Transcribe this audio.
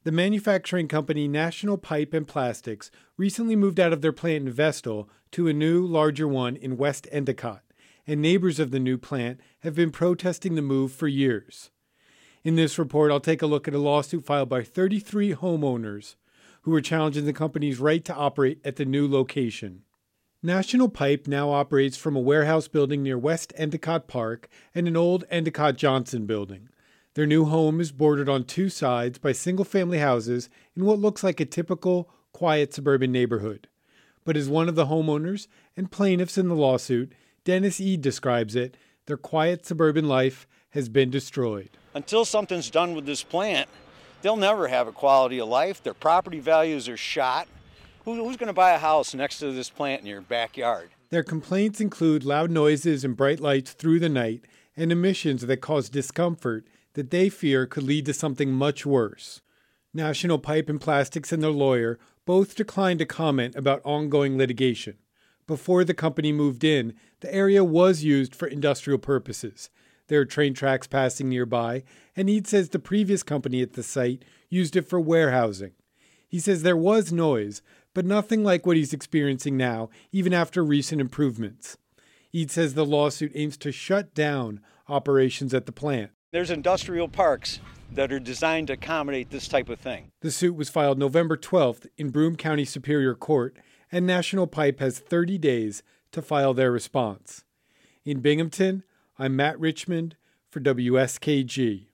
The manufacturing company National Pipe and Plastics recently moved out of their plant in Vestal to a new, larger one in West Endicott, and neighbors of the new plant have been protesting the move for years. In this report, I'll take a look at a lawsuit filed by 33 homeowners who are challenging the company's right to operate at the new location. National Pipe now operates from a warehouse building near West Endicott Park and an old Endicott Johnson building. Their new home is bordered on two sides by single-family houses in what looks like a typical, quiet suburban neighborhood. But as one of the homeowners and plaintiffs in the lawsuit, Dennis Eade describes it, their quiet suburban life has been destroyed. Until something's done with this plant, they'll never have a quality of life. Their property values are shot. Who's going to buy a house next to this plant in your backyard? Their complaints include loud noises and bright lights through the night and emissions that cause discomfort that they fear could lead to something much worse. National Pipe and Plastics and their lawyer both declined to comment about ongoing litigation. Before the company moved in, the area was used for industrial purposes. There are train tracks passing nearby, and Eade says the previous company at the site used it for warehousing. He says there was noise, but nothing like what he's experiencing now, even after recent improvements. Eade says the lawsuit aims to shut down operations at the plant. There's industrial parks that are designed to accommodate this type of thing. The suit was filed November 12th in Broome County Superior Court, and National Pipe has 30 days to file their response. In Binghamton, I'm Matt Richmond for WSKG.